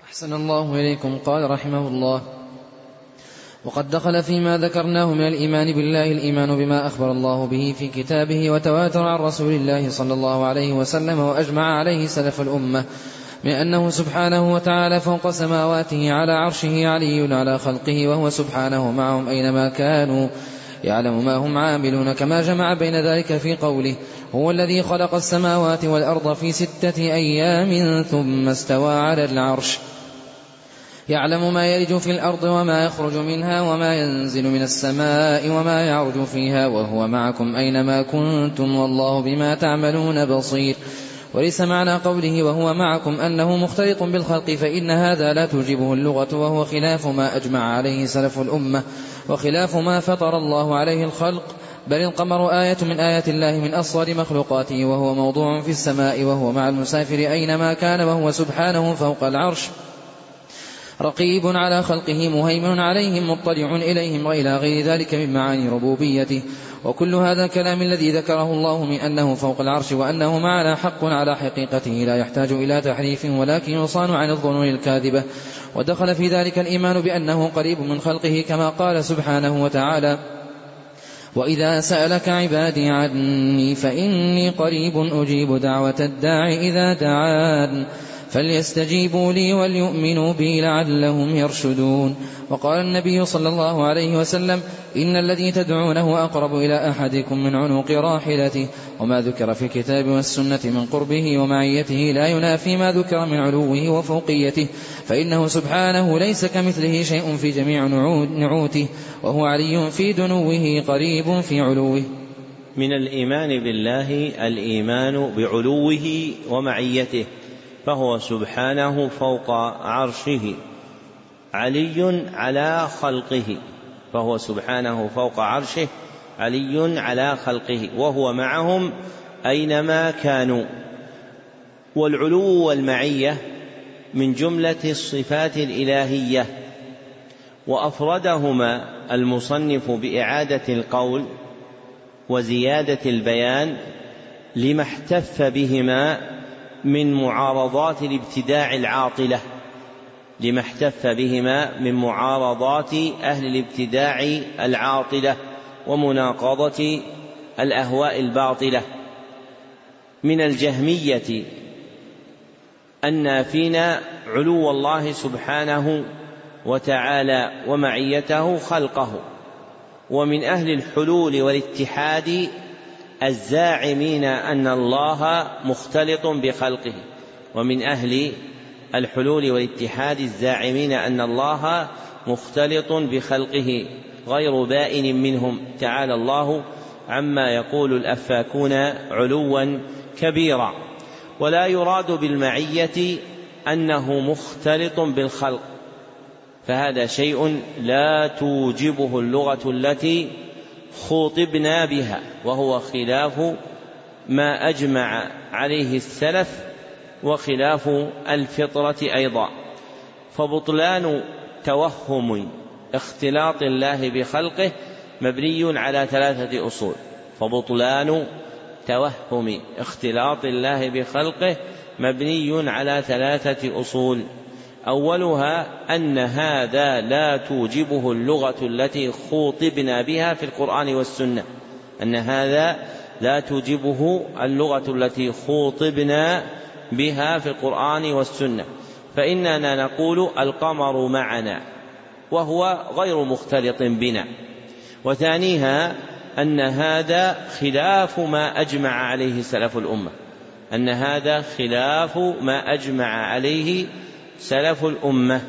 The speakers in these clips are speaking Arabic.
أحسن الله إليكم. قال رحمه الله: وقد دخل فيما ذكرناه من الإيمان بالله الإيمان بما أخبر الله به في كتابه وتواتر عن رسول الله صلى الله عليه وسلم وأجمع عليه سلف الأمة من أنه سبحانه وتعالى فوق سماواته على عرشه علي على خلقه، وهو سبحانه معهم أينما كانوا يعلم ما هم عاملون، كما جمع بين ذلك في قوله: هو الذي خلق السماوات والأرض في 6 أيام ثم استوى على العرش، يعلم ما يلج في الأرض وما يخرج منها وما ينزل من السماء وما يعرج فيها، وهو معكم أينما كنتم والله بما تعملون بصير. وليس معنى قوله وهو معكم أنه مختلط بالخلق، فإن هذا لا توجبه اللغة، وهو خلاف ما أجمع عليه سلف الأمة وخلاف ما فطر الله عليه الخلق، بل القمر آية من آيات الله من أصغر مخلوقاته، وهو موضوع في السماء، وهو مع المسافر أينما كان، وهو سبحانه فوق العرش رقيب على خلقه مهيمن عليهم مطلع إليهم، إلى غير ذلك من معاني ربوبيته. وكل هذا الكلام الذي ذكره الله من أنه فوق العرش وأنه معنا حق على حقيقته، لا يحتاج إلى تحريف، ولكن يصان عن الظنون الكاذبة. ودخل في ذلك الإيمان بأنه قريب من خلقه، كما قال سبحانه وتعالى: وإذا سألك عبادي عني فإني قريب أجيب دعوة الداع إذا دعان فليستجيبوا لي وليؤمنوا بي لعلهم يرشدون. وقال النبي صلى الله عليه وسلم: إن الذي تدعونه أقرب إلى أحدكم من عنق راحلته. وما ذكر في الكتاب والسنة من قربه ومعيته لا ينافي ما ذكر من علوه وفوقيته، فإنه سبحانه ليس كمثله شيء في جميع نعوته، وهو علي في دنوه قريب في علوه. من الإيمان بالله الإيمان بعلوه ومعيته، فهو سبحانه فوق عرشه علي على خلقه، فهو سبحانه فوق عرشه علي على خلقه، وهو معهم أينما كانوا. والعلو والمعية من جملة الصفات الإلهية، وأفردهما المصنف بإعادة القول وزيادة البيان لما احتف بهما من معارضات الابتداع العاطلة، لما احتف بهما من معارضات أهل الابتداع العاطلة ومناقضة الأهواء الباطلة من الجهمية النافين علو الله سبحانه وتعالى ومعيته خلقه، ومن أهل الحلول والاتحاد الزاعمين أن الله مختلط بخلقه، ومن أهل الحلول والاتحاد الزاعمين أن الله مختلط بخلقه غير بائن منهم، تعالى الله عما يقول الأفاكون علوا كبيرا. ولا يراد بالمعية أنه مختلط بالخلق، فهذا شيء لا توجبه اللغة التي خوطبنا بها، وهو خلاف ما أجمع عليه السلف وخلاف الفطرة أيضا. فبطلان توهم اختلاط الله بخلقه مبني على 3 أصول. فبطلان توهم اختلاط الله بخلقه مبني على 3 أصول. أولها أن هذا لا توجبه اللغة التي خوطبنا بها في القرآن والسنة، أن هذا لا توجبه اللغة التي خوطبنا بها في القرآن والسنة، فإننا نقول القمر معنا وهو غير مختلط بنا. وثانيها أن هذا خلاف ما أجمع عليه سلف الأمة، أن هذا خلاف ما أجمع عليه سلف الأمة.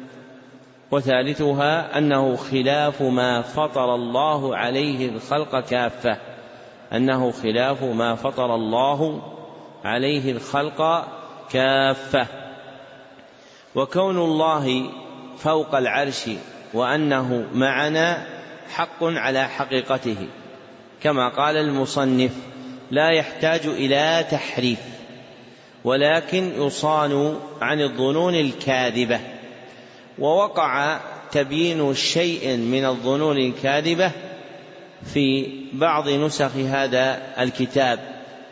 وثالثها أنه خلاف ما فطر الله عليه الخلق كافة، أنه خلاف ما فطر الله عليه الخلق كافة. وكون الله فوق العرش وأنه معنا حق على حقيقته، كما قال المصنف: لا يحتاج إلى تحريف، ولكن يصان عن الظنون الكاذبة. ووقع تبيين شيء من الظنون الكاذبة في بعض نسخ هذا الكتاب،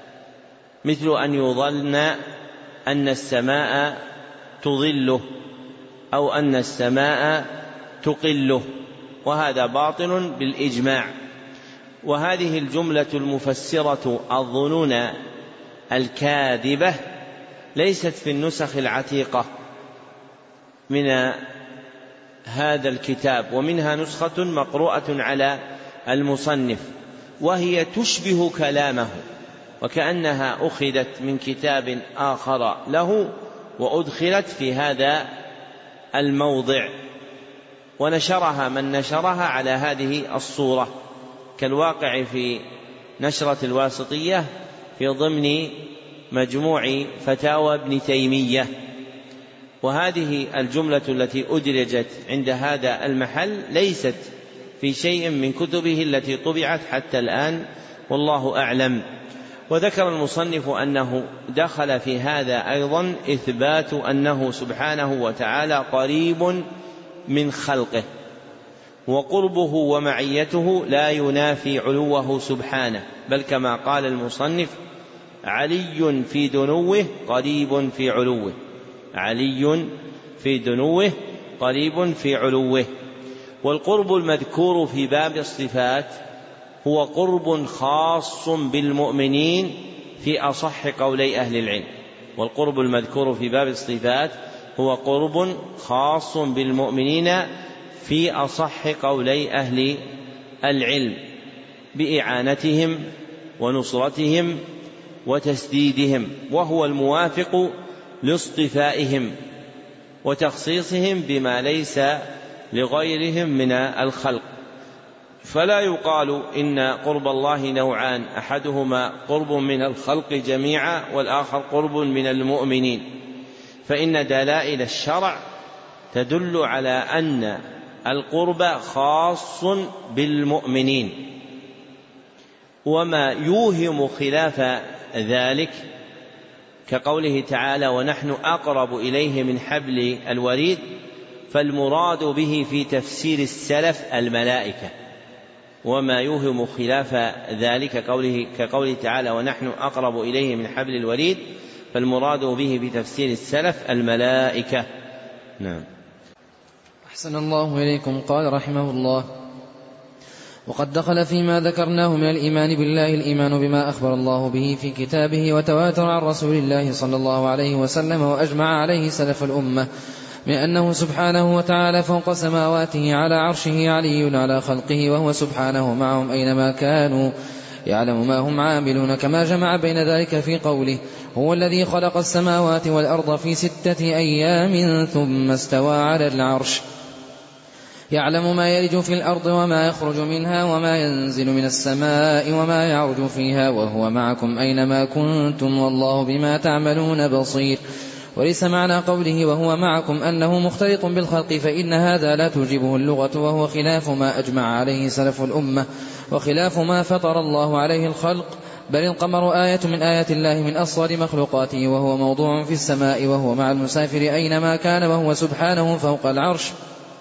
مثل أن يظن أن السماء تظله أو أن السماء تقله، وهذا باطل بالإجماع. وهذه الجملة المفسرة الظنون الكاذبة ليست في النسخ العتيقة من هذا الكتاب، ومنها نسخة مقروءة على المصنف، وهي تشبه كلامه وكأنها أخذت من كتاب آخر له وأدخلت في هذا الموضع، ونشرها من نشرها على هذه الصورة، كالواقع في نشرة الواسطية في ضمن مجموع فتاوى ابن تيمية. وهذه الجملة التي أدرجت عند هذا المحل ليست في شيء من كتبه التي طبعت حتى الآن، والله أعلم. وذكر المصنف أنه دخل في هذا أيضا إثبات أنه سبحانه وتعالى قريب من خلقه، وقربه ومعيته لا ينافي علوه سبحانه، بل كما قال المصنف: علي في دنوه قريب في علوه، علي في دنوه قريب في علوه. والقرب المذكور في باب الصفات هو قرب خاص بالمؤمنين في أصح قولي أهل العلم، والقرب المذكور في باب الصفات هو قرب خاص بالمؤمنين في أصح قولي أهل العلم، بإعانتهم ونصرتهم وتسديدهم، وهو الموافق لاصطفائهم وتخصيصهم بما ليس لغيرهم من الخلق. فلا يقال إن قرب الله نوعان، أحدهما قرب من الخلق جميعا والآخر قرب من المؤمنين، فإن دلائل الشرع تدل على أن القرب خاص بالمؤمنين، وما يوهم خلاف ذلك كقوله تعالى: ونحن أقرب إليه من حبل الوريد، فالمراد به في تفسير السلف الملائكة. وما يوهم خلاف ذلك كقوله تعالى: ونحن أقرب إليه من حبل الوريد، فالمراد به بتفسير السلف الملائكة. نعم. أحسن الله إليكم. قال رحمه الله: وقد دخل فيما ذكرناه من الإيمان بالله الإيمان بما أخبر الله به في كتابه وتواتر عن رسول الله صلى الله عليه وسلم وأجمع عليه سلف الأمة من أنه سبحانه وتعالى فوق سماواته على عرشه علي على خلقه، وهو سبحانه معهم أينما كانوا يعلم ما هم عاملون، كما جمع بين ذلك في قوله: هو الذي خلق السماوات والأرض في 6 أيام ثم استوى على العرش، يعلم ما يلج في الأرض وما يخرج منها وما ينزل من السماء وما يعرج فيها، وهو معكم أينما كنتم والله بما تعملون بصير. وليس معنى قوله وهو معكم أنه مختلط بالخلق، فإن هذا لا توجبه اللغة، وهو خلاف ما أجمع عليه سلف الأمة وخلاف ما فطر الله عليه الخلق، بل القمر آية من آيات الله من أصغر مخلوقاته، وهو موضوع في السماء، وهو مع المسافر أينما كان، وهو سبحانه فوق العرش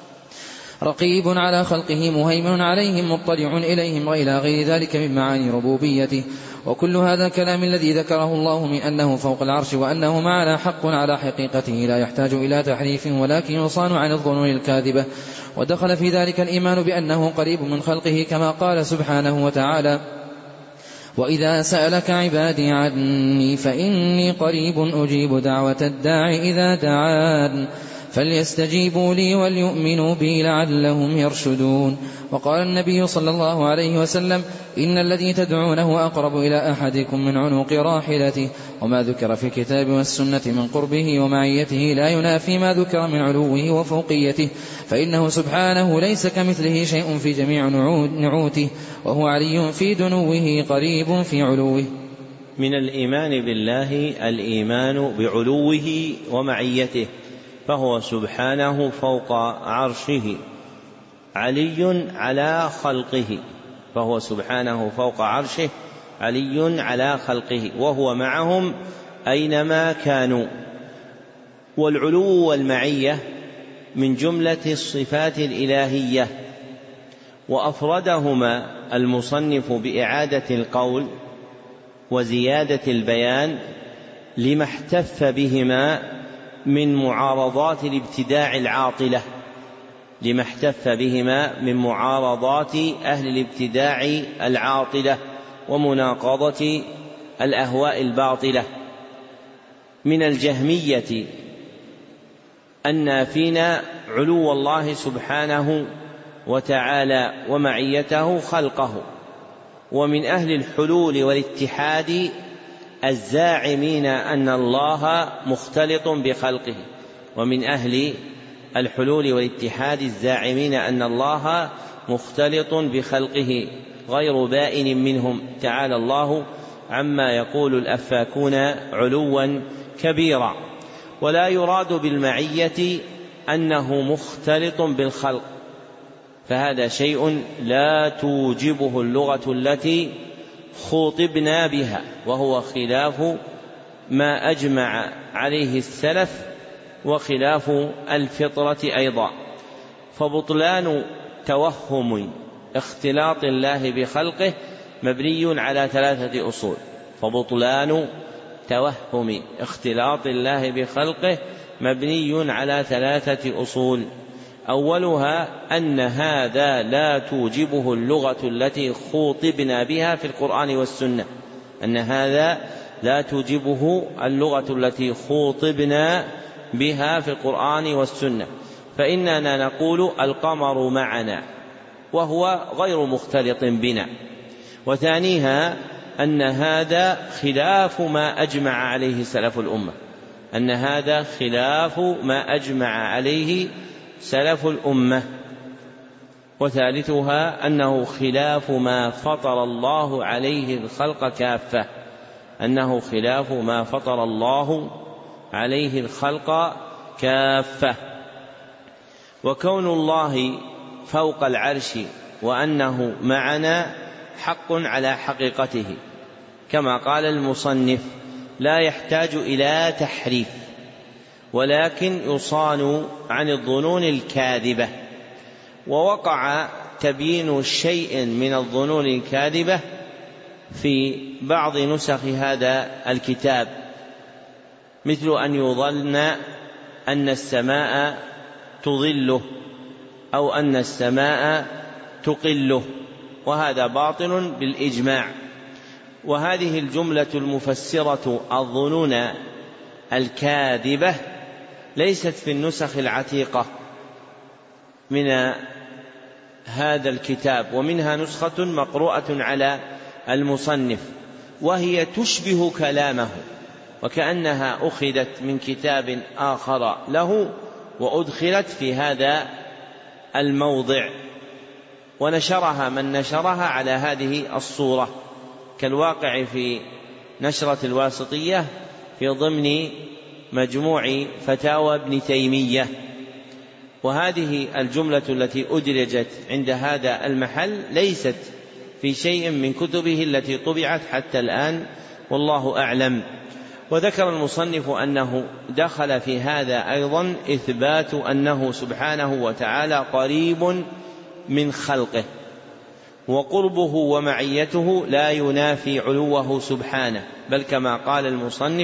رقيب على خلقه مهيمن عليهم مطلع إليهم، وإلى غير ذلك من معاني ربوبيته. وكل هذا الكلام الذي ذكره الله من أنه فوق العرش وأنه معنا حق على حقيقته، لا يحتاج إلى تحريف، ولكن يصان عن الظنون الكاذبة. ودخل في ذلك الإيمان بأنه قريب من خلقه، كما قال سبحانه وتعالى: وإذا سألك عبادي عني فإني قريب أجيب دعوة الداع إذا دعان فليستجيبوا لي وليؤمنوا بي لعلهم يرشدون. وقال النبي صلى الله عليه وسلم: إن الذي تدعونه أقرب إلى أحدكم من عنق راحلته. وما ذكر في الكتاب والسنة من قربه ومعيته لا ينافي ما ذكر من علوه وفوقيته، فإنه سبحانه ليس كمثله شيء في جميع نعوته، وهو علي في دنوه قريب في علوه. من الإيمان بالله الإيمان بعلوه ومعيته، فهو سبحانه فوق عرشه علي على خلقه، فهو سبحانه فوق عرشه علي على خلقه، وهو معهم أينما كانوا. والعلو والمعية من جملة الصفات الإلهية، وأفردهما المصنف بإعادة القول وزيادة البيان لما احتف بهما من معارضات الابتداع العاطلة، لما احتف بهما من معارضات أهل الابتداع العاطلة ومناقضة الأهواء الباطلة من الجهمية النافين علو الله سبحانه وتعالى ومعيته خلقه، ومن أهل الحلول والاتحاد الزاعمين أن الله مختلط بخلقه، ومن أهل الحلول والاتحاد الزاعمين أن الله مختلط بخلقه غير بائن منهم، تعالى الله عما يقول الأفاكون علوا كبيرا. ولا يراد بالمعية أنه مختلط بالخلق، فهذا شيء لا توجبه اللغة التي خوطبنا بها، وهو خلاف ما أجمع عليه السلف وخلاف الفطرة أيضا. فبطلان توهم اختلاط الله بخلقه مبني على 3 أصول. فبطلان توهم اختلاط الله بخلقه مبني على 3 أصول. أولها أن هذا لا توجبه اللغة التي خوطبنا بها في القرآن والسنة، أن هذا لا توجبه اللغة التي خوطبنا بها في القرآن والسنة، فإننا نقول القمر معنا وهو غير مختلط بنا. وثانيها أن هذا خلاف ما أجمع عليه سلف الأمة، أن هذا خلاف ما أجمع عليه سلف الأمة. وثالثها أنه خلاف ما فطر الله عليه الخلق كافة، أنه خلاف ما فطر الله عليه الخلق كافة. وكون الله فوق العرش وأنه معنا حق على حقيقته، كما قال المصنف لا يحتاج إلى تحريف، ولكن يصان عن الظنون الكاذبة. ووقع تبيين شيء من الظنون الكاذبة في بعض نسخ هذا الكتاب، مثل أن يظن أن السماء تظله أو أن السماء تقله، وهذا باطل بالإجماع. وهذه الجملة المفسرة الظنون الكاذبة ليست في النسخ العتيقة من هذا الكتاب، ومنها نسخة مقروءة على المصنف، وهي تشبه كلامه وكأنها أخذت من كتاب آخر له وأدخلت في هذا الموضع، ونشرها من نشرها على هذه الصورة، كالواقع في نشرة الواسطية في ضمن مجموع فتاوى ابن تيمية. وهذه الجملة التي أدرجت عند هذا المحل ليست في شيء من كتبه التي طبعت حتى الآن، والله أعلم. وذكر المصنف أنه دخل في هذا أيضا إثبات أنه سبحانه وتعالى قريب من خلقه، وقربه ومعيته لا ينافي علوه سبحانه، بل كما قال المصنف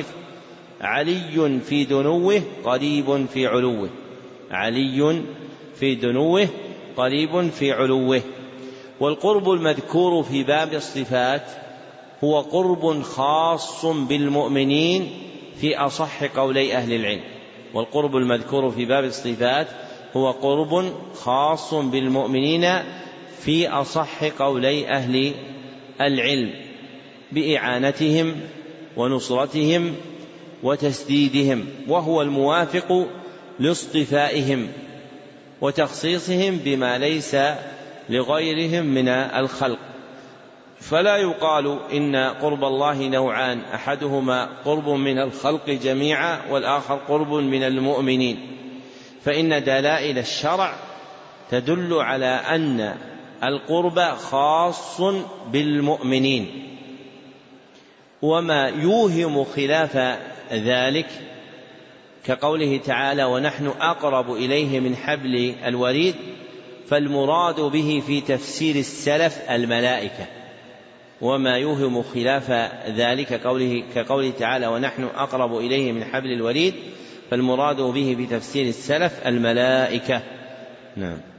علي في دنوه قريب في علوه، علي في دنوه قريب في علوه. والقرب المذكور في باب الصفات هو قرب خاص بالمؤمنين في أصح قولي أهل العلم. والقرب المذكور في باب الصفات هو قرب خاص بالمؤمنين في أصح قولي أهل العلم، بإعانتهم ونصرتهم وتسديدهم، وهو الموافق لاصطفائهم وتخصيصهم بما ليس لغيرهم من الخلق. فلا يقال إن قرب الله نوعان، أحدهما قرب من الخلق جميعا والآخر قرب من المؤمنين، فإن دلائل الشرع تدل على أن القرب خاص بالمؤمنين. وما يوهم خلاف ذلك كقوله تعالى ونحن أقرب إليه من حبل الوريد، فالمراد به في تفسير السلف الملائكة. وما يوهم خلاف ذلك كقوله تعالى ونحن أقرب إليه من حبل الوريد، فالمراد به بتفسير السلف الملائكة. نعم.